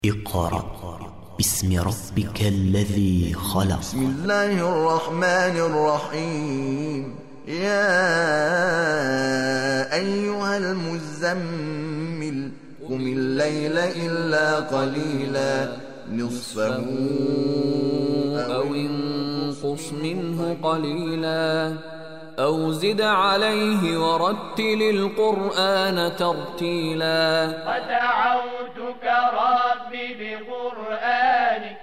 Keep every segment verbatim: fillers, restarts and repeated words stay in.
اقرأ باسم ربك الذي خلق. بسم الله الرحمن الرحيم. يا أيها المزمل قم الليل إلا قليلا نصفه أو انقص منه قليلا أو زد عليه ورتل القرآن ترتيلا. ودعوتك ربي بقرآنك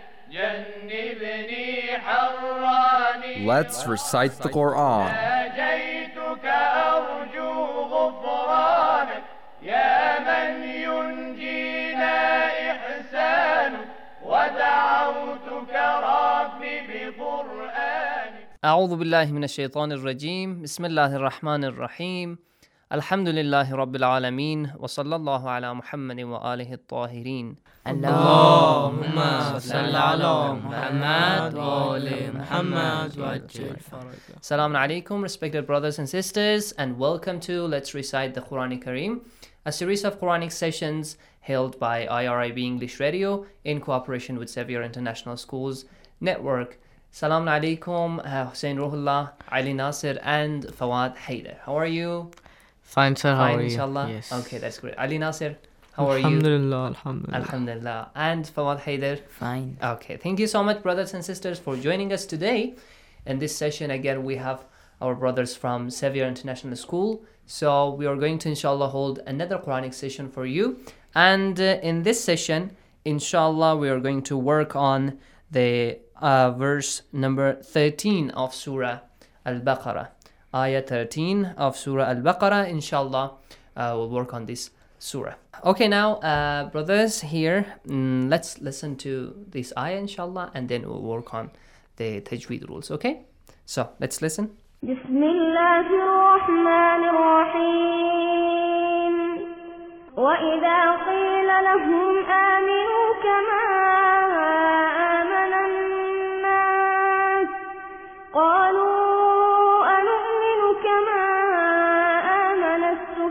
جنبني حراني. Let's recite the Quran. ناجيتك أرجو غفرانك يا من ينجينا إحسانك. ودعوتك ربي بقرآنك. أعوذ بالله من الشيطان الرجيم. بسم الله الرحمن الرحيم. الحمد لله رب العالمين وصلى الله على محمد وآله الطاهرين. اللهم صل على محمد وآل محمد وعجل فرجه. Assalamu alaikum, respected brothers and sisters, and welcome to Let's Recite the Quran Kareem, a series of Quranic sessions held by I R I B English Radio in cooperation with Xavier International Schools Network. Assalamu alaikum, uh, Hussein Ruhullah, Ali Nasir, and Fawad Haider. How are you? Fine, sir. How Fine, are you? inshallah. Yes. Okay, that's great. Ali Nasir, how are you? Alhamdulillah, alhamdulillah. Alhamdulillah. And Fawad Haider. Fine. Okay, thank you so much, brothers and sisters, for joining us today. In this session, again, we have our brothers from Xavier International School. So we are going to, inshallah, hold another Quranic session for you. And uh, in this session, inshallah, we are going to work on the uh, verse number thirteen of Surah Al-Baqarah. Ayah thirteen of Surah Al-Baqarah, inshallah, uh, we'll work on this surah. Okay, now, uh, brothers, here, mm, let's listen to this ayah, inshallah, and then we'll work on the tajweed rules, okay? So, let's listen. بسم الله الرحمن الرحيم. وإذا قيل لهم آمنوا كما آمن الناس قالوا أنؤمن كما آمن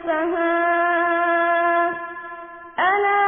السفهاء ألا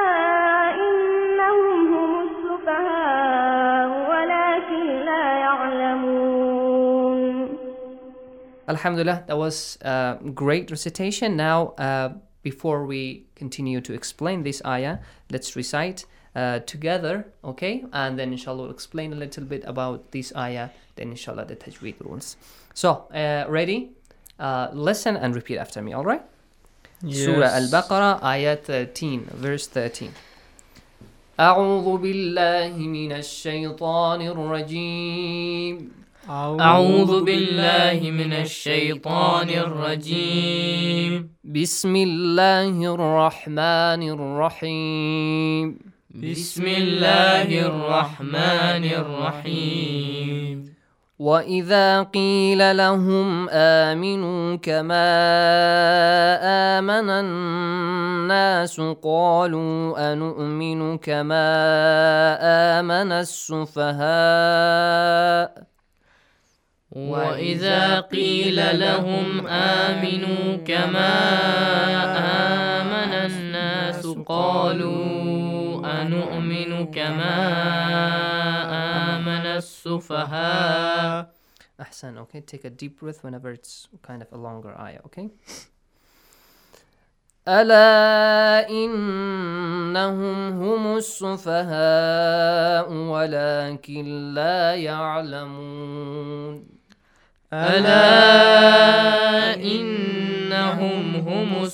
إنهم هم السفهاء ولكن لا يعلمون. Alhamdulillah, that was a great recitation. Now, uh, before we continue to explain this ayah, let's recite uh, together, okay? And then inshallah we'll explain a little bit about this ayah, then inshallah the tajweed rules. So, uh, ready? Uh, listen and repeat after me, all right? Yes. Surah Al-Baqarah, ayah thirteen, verse thirteen. أعوذ بالله من الشيطان الرجيم. أعوذ بالله من الشيطان الرجيم. بسم الله الرحمن الرحيم. بسم الله الرحمن الرحيم. وإذا قيل لهم آمنوا كما آمن الناس قالوا أنؤمن كما آمن السفهاء. وإذا قيل لهم آمنوا كما آمن الناس قالوا أنؤمن كما آمن السفهاء. Ahsan, okay, take a deep breath whenever it's kind of a longer ayah, okay? ألا إنهم هم السفهاء ولكن لا يعلمون. ألا إنهم هم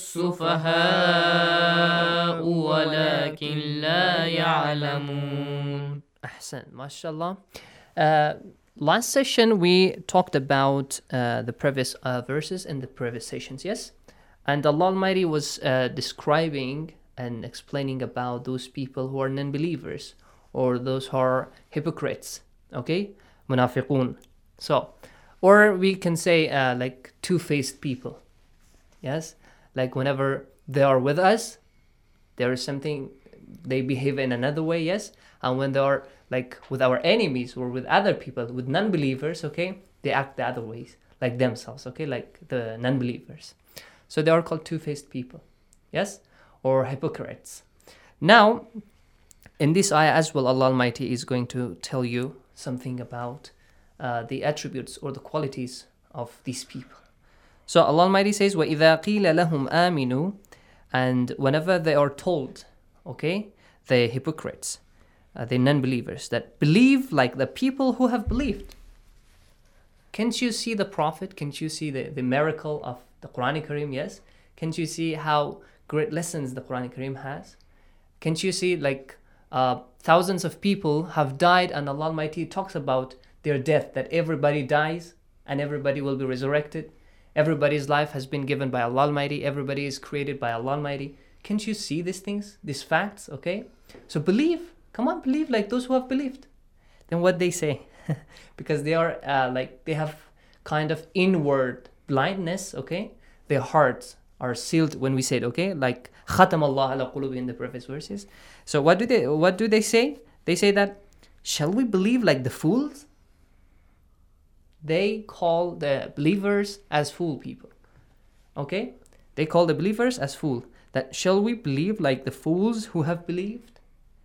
السفهاء ولكن لا يعلمون. Ahsan, mashallah. Uh, last session we talked about uh, the previous uh, verses in the previous sessions, yes? And Allah Almighty was uh, describing and explaining about those people who are non-believers or those who are hypocrites, okay? Munafiqun. So, or we can say uh, like two-faced people, yes? Like whenever they are with us, there is something, they behave in another way, yes? And when they are like with our enemies or with other people, with non-believers, okay? They act the other ways, like themselves, okay? Like the non-believers. So they are called two-faced people, yes? Or hypocrites. Now, in this ayah as well, Allah Almighty is going to tell you something about uh, the attributes or the qualities of these people. So Allah Almighty says, وَإِذَا قِيلَ لَهُمْ آمِنُوا, and whenever they are told, okay, the hypocrites, uh, the non-believers, that believe like the people who have believed. Can't you see the Prophet? Can't you see the, the miracle of the Quran Kareem? Yes. Can't you see how great lessons the Quran Kareem has? Can't you see like uh, thousands of people have died and Allah Almighty talks about their death, that everybody dies and everybody will be resurrected. Everybody's life has been given by Allah Almighty. Everybody is created by Allah Almighty. Can't you see these things, these facts? Okay. So believe. Come on, believe like those who have believed. Then what they say? Because they are uh, like, they have kind of inward blindness, okay? Their hearts are sealed when we say it, okay? Like, khatam Allah ala qulubi in the previous verses. So what do they what do they say? They say that, shall we believe like the fools? They call the believers as fool people, okay? They call the believers as fool. That, shall we believe like the fools who have believed?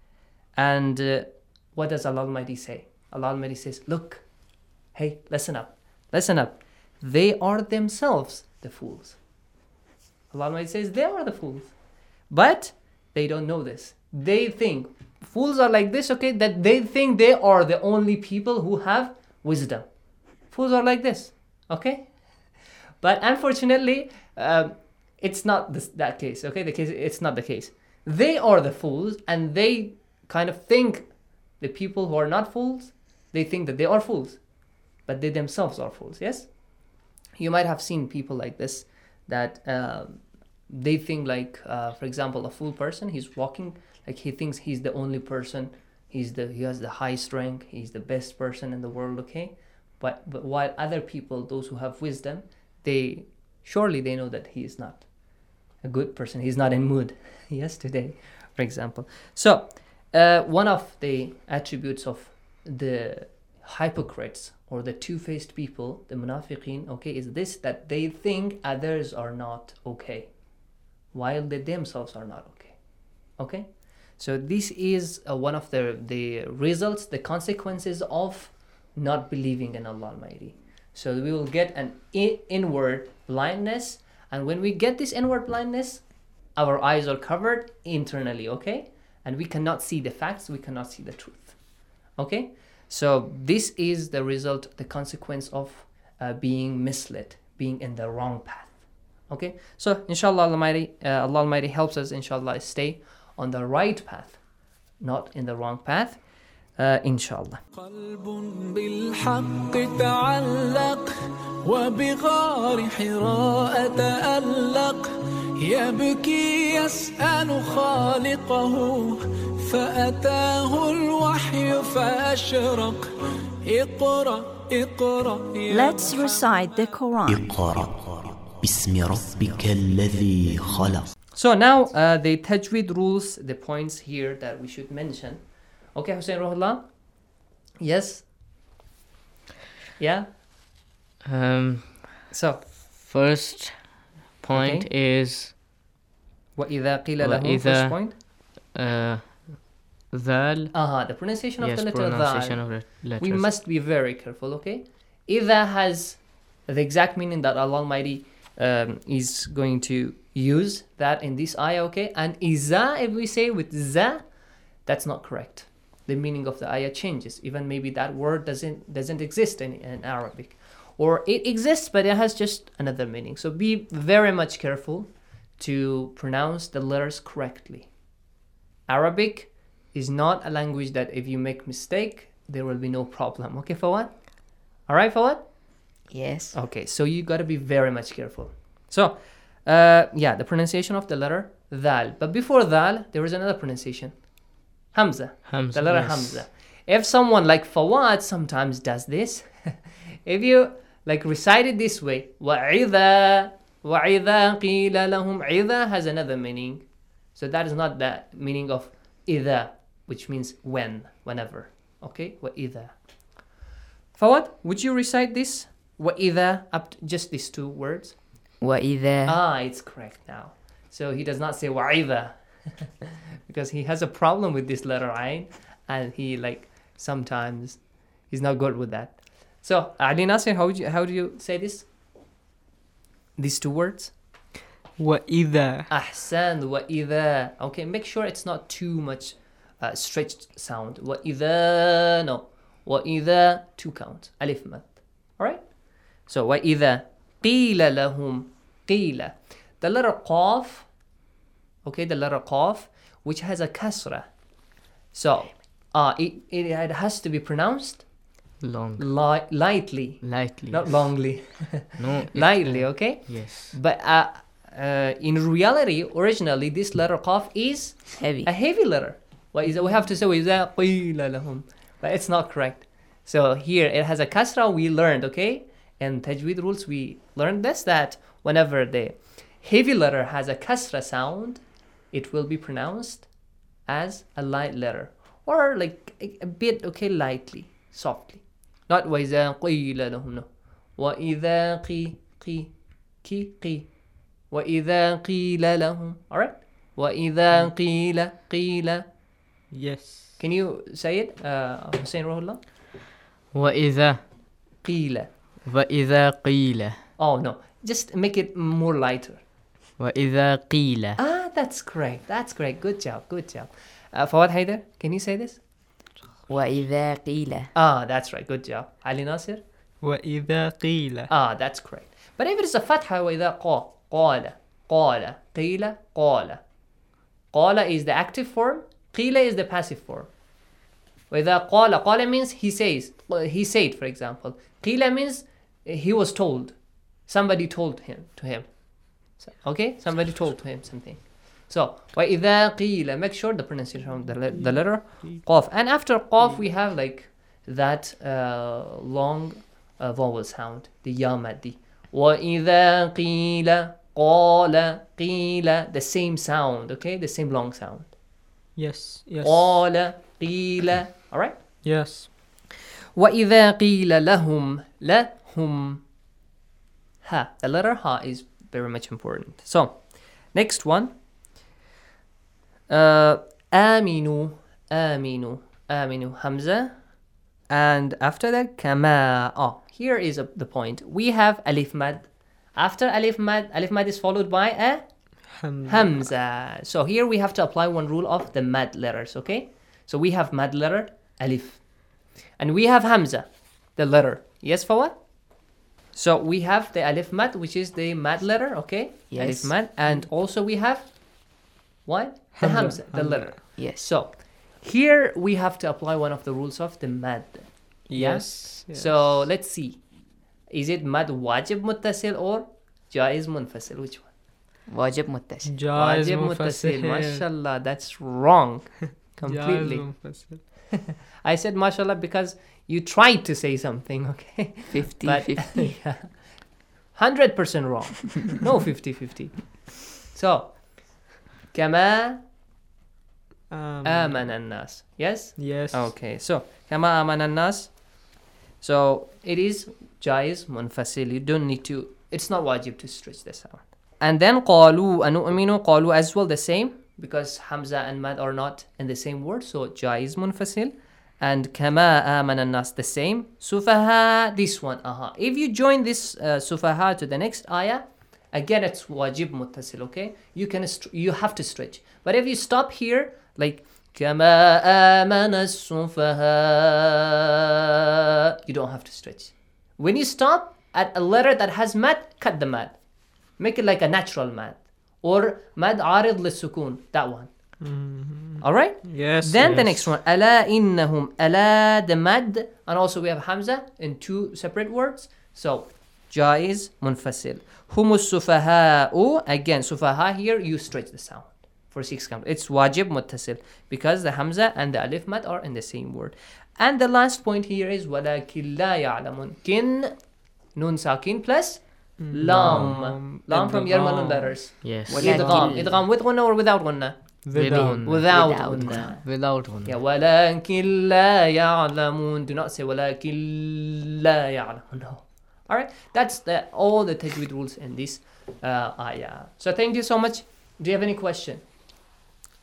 And uh, what does Allah Almighty say? Allah Almighty says, look, hey, listen up, listen up. They are themselves the fools. Allah Almighty says they are the fools. But they don't know this. They think, fools are like this, okay, that they think they are the only people who have wisdom. Fools are like this, okay? But unfortunately, um, it's not this, that case, okay? The case, it's not the case. They are the fools, and they kind of think the people who are not fools, they think that they are fools, but they themselves are fools, yes? You might have seen people like this, that uh, they think like, uh, for example, a fool person, he's walking, like he thinks he's the only person, he's the he has the highest rank, he's the best person in the world, okay? But, but while other people, those who have wisdom, they surely they know that he is not a good person, he's not in mood, yes, today, for example. So, uh, one of the attributes of the hypocrites or the two-faced people, the munafiqeen, okay, is this, that they think others are not okay while they themselves are not okay, okay? So this is uh, one of the, the results, the consequences of not believing in Allah Almighty. So we will get an in- inward blindness, and when we get this inward blindness, our eyes are covered internally, okay? And we cannot see the facts, we cannot see the truth, okay? So this is the result, the consequence of uh, being misled, being in the wrong path, okay? So inshallah, Allah Almighty, uh, Allah Almighty helps us, inshallah, stay on the right path, not in the wrong path, uh, inshallah. قلب بالحق تعلق وبغار حراء تألق يبكي يسأل خالقه فأتاه الوحي فأشرق اقرأ اقرأ. Let's recite the Quran. اقرأ باسم ربك الذي خلق. So now uh, the tajweed rules, the points here that we should mention. Okay, Hussein Rohullah? Yes? Yeah? Um, so, first point okay. is وَإِذَا قِيلَ لَهُمْ, first point? Uh, Dhal. Uh-huh, the pronunciation of yes, the letter pronunciation Dhal. Of letters. We must be very careful, okay? Idha has the exact meaning that Allah Almighty um, is going to use that in this ayah, okay? And Iza, if we say with za, that's not correct. The meaning of the ayah changes. Even maybe that word doesn't doesn't exist in, in Arabic. Or it exists, but it has just another meaning. So be very much careful to pronounce the letters correctly. Arabic is not a language that if you make mistake, there will be no problem. Okay, Fawad? All right, Fawad? Yes. Okay, so you got to be very much careful. So, uh, yeah, the pronunciation of the letter Dhal. But before Dhal, there is another pronunciation. Hamza. Hamza. The letter yes. Hamza. If someone like Fawad sometimes does this, if you like recite it this way, وَعِذَا وَعِذَا قِيلَ لَهُمْ, عِذَا has another meaning. So that is not the meaning of إِذَا, which means when, whenever. Okay? وَإِذَا. Fawad, would you recite this? وَإِذَا, up to just these two words? وَإِذَا. Ah, it's correct now. So he does not say وَعِذَا. because he has a problem with this letter Ain, and he like sometimes he's not good with that. So Ali Nasir, how would you how do you say this? These two words? وَإِذَا. Ahsan wa idha. Okay, make sure it's not too much uh, stretched sound. Wa idha, no. Wa idha, two count. Alif mat. Alright? So wa idha qila lahum qila. The letter qaf, okay, the letter qaf, which has a kasra. So uh, it, it, it has to be pronounced Long. li- lightly. Lightly. Not longly. No. Lightly, okay? Yes. But uh, uh, in reality, originally, this letter qaf is Heavy. a heavy letter. What is it? We have to say وَإِذَا قِيلَ لَهُمْ. But it's not correct. So here it has a kasra, we learned, okay? And tajweed rules, we learned this, that whenever the heavy letter has a kasra sound, it will be pronounced as a light letter. Or like a, a bit, okay, lightly, softly. Not وَإِذَا قِيلَ لَهُمْ, no. وَإِذَا قِي قِي قِي قِي وَإِذَا قِيلَ لَهُمْ. Alright? وَإِذَا قِيلَ قِيلَ. Yes. Can you say it, uh, Hussein Rohullah? وَإِذَا. قِيلَ. وَإِذَا قِيلَ. Oh no, just make it more lighter. وَإِذَا قِيلَ. Ah, that's correct. That's correct. Good job. Good job. Uh, Fawad Haider, can you say this? وَإِذَا قِيلَ. Ah, that's right. Good job. Ali Nasir? وَإِذَا قِيلَ. Ah, that's correct. But if it's a fatha, وَإِذَا قَا قَالَ قَالَ قِيلَ قَالَ. قَالَ is the active form. قِيلَ is the passive form. وَإِذَا قَالَ قَالَ means he says. He said, for example. قِيلَ means he was told. Somebody told him to him. So, okay? Somebody told to him something. So, وَإِذَا قِيلَ. Make sure the pronunciation of the, le- the letter qaf. And after qaf, we have like that uh, long uh, vowel sound. The ya maddi. وَإِذَا قِيلَ قَالَ قِيلَ. The same sound, okay? The same long sound. Yes. Yes. قَالَ قِيلَ. Alright? Yes. وَإِذَا قِيلَ لَهُمْ لَهُمْ. Ha. The letter ha is very much important. So, next one. Uh, آمِنُوا آمِنُوا آمِنُوا Hamza. And after that, kama. Oh, here is a, the point. We have alif mad. After alif mad, alif mad is followed by a Hamza. Hamza. So here we have to apply one rule of the mad letters, okay? So we have mad letter, alif. And we have Hamza, the letter. Yes, Fawad? So we have the alif mad, which is the mad letter, okay? Yes. Alif mad. And also we have what? The Hamza. Hamza, the Hamza. letter. Yes. So here we have to apply one of the rules of the mad. Yes. Yes. So let's see. Is it mad wajib muttasil or jaiz munfasil? Which one? واجب متصل. Jaiz Wajib mufassir. muttasil. Mashallah, that's wrong. Completely. Jaiz mufassir. I said mashallah because you tried to say something, okay? fifty But fifty. yeah. one hundred percent wrong. No fifty fifty. So, كما Um, آمن الناس. Yes? Yes. Okay, so كما آمن الناس. So it is jaiz munfasil. You don't need to. It's not wajib to stretch the sound. And then قالوا أنؤمن. قالوا as well the same because Hamza and Mad are not in the same word. So jaiz munfasil. And كما آمن الناس the same. سفهاء, this one. Aha. If you join this uh, سفهاء to the next ayah, again it's wajib muttasil. Okay, you can str- you have to stretch. But if you stop here, like كما آمن السفهاء, you don't have to stretch. When you stop at a letter that has mad, cut the mad. Make it like a natural mad. Or mad عارض للسكون, that one. Mm-hmm. Alright? Yes. Then yes. the next one. ألا إنهم. ألا the mad. And also we have Hamza in two separate words. So, jaiz munfasil. هم السفهاء. Again, sufaha here, you stretch the sound. For six count. It's wajib muttasil because the Hamza and the alif mad are in the same word. And the last point here is وَلَكِنْ لَا يَعْلَمُونَ. Kin, nun sakin plus lam. Lam from Yarmanun letters. Yes. Idgham. Idgham with gunna or without gunna? Without. Without Without gunna. Without one. Yeah, وَلَكِنْ لَا يَعْلَمُونَ. Do not say وَلَكِنْ لَا يَعْلَمُونَ. No. Alright, that's the, all the tajweed rules in this uh, ayah. So thank you so much. Do you have any question?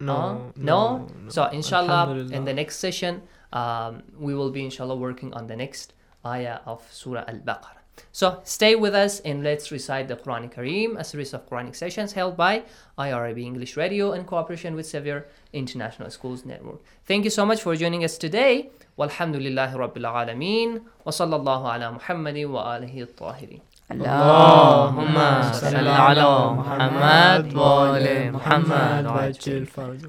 No, Uh, no, no? no. So inshallah, Alhamdulillah. in the next session, um, we will be inshallah working on the next ayah of Surah Al-Baqarah. So stay with us and let's recite the Quran Kareem, a series of Quranic sessions held by I R I B English Radio in cooperation with Sevier International Schools Network. Thank you so much for joining us today. Walhamdulillahi Rabbil Alameen. Wa sallallahu ala Muhammadin wa alihi al-tahirin. اللهم صل على محمد وآل محمد وعجل فرجه.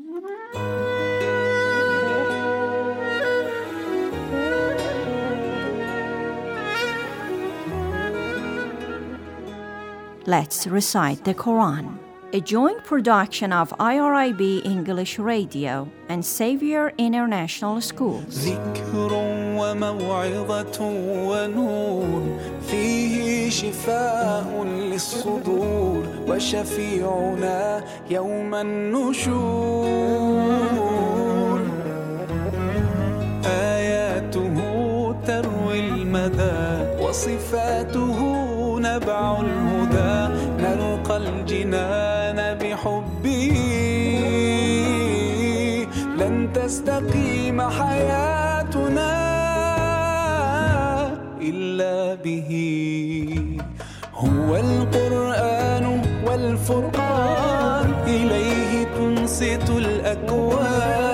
Let's recite the Quran, a joint production of I R I B English Radio and Xavier International Schools. ذكر وموعظة ونور فيه شفاء للصدور وشفيعنا يوم النشور آياته تروي المدى وصفاته نبع الهدى نلقى الجنان بحبه لن تستقيم حياتنا إلا به هو القرآن والفرقان إليه تنصت الأكوان